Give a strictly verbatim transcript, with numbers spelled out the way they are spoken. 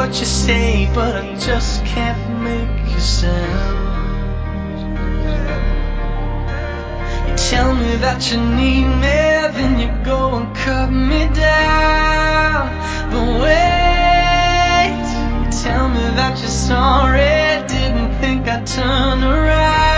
what you say, but I just can't make a sound. You tell me that you need me, then you go and cut me down. But wait, you tell me that you're sorry, didn't think I'd turn around.